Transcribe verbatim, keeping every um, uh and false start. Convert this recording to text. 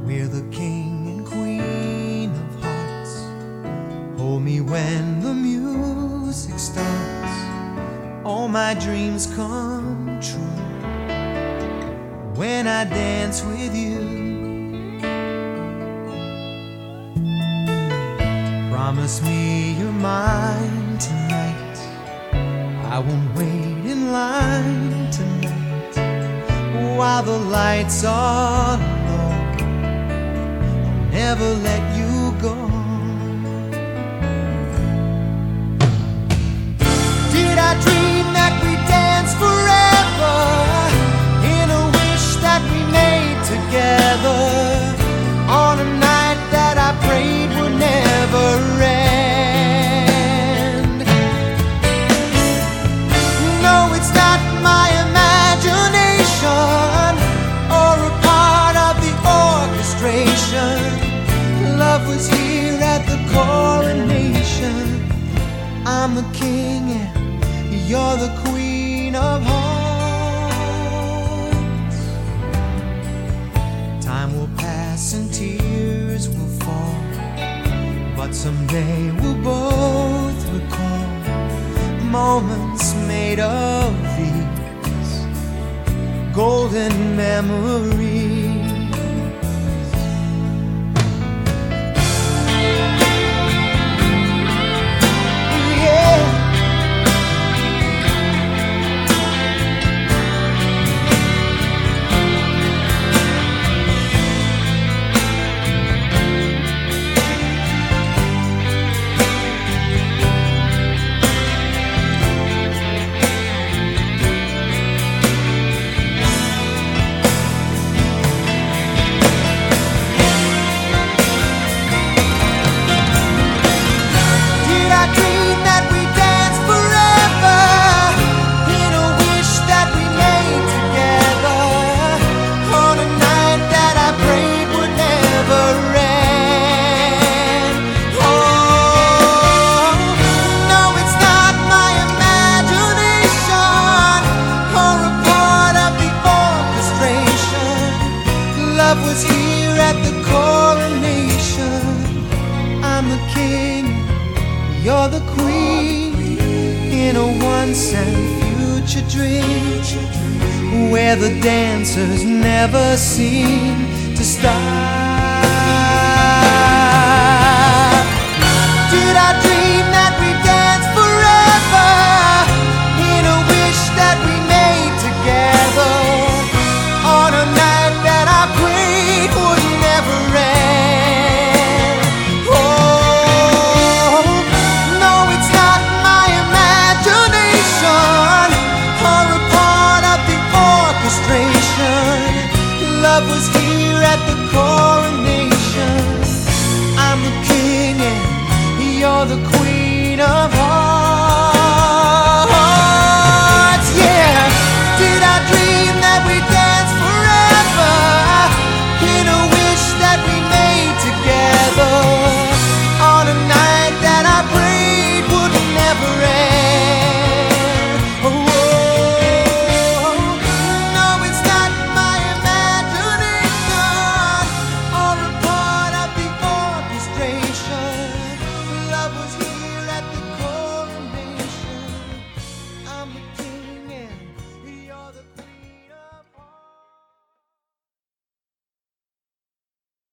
We're the king and queen of hearts. Hold me when the music starts. All my dreams come true when I dance with you. Promise me you're mine tonight. I won't wait in line tonight while the lights are low. I'll never let you go. Did I dream that we'd dance forever in a wish that we made together on a night that I prayed would never end? No, it's not my imagination or a part of the orchestration. Love was here at the coronation. I'm the king and you're the queen of hearts. Time will pass and tears will fall, but someday we'll both recall moments made of these golden memories. Love was here at the coronation. I'm the king, you're the queen, in a once and future dream where the dancers never seem to stop. Did I dream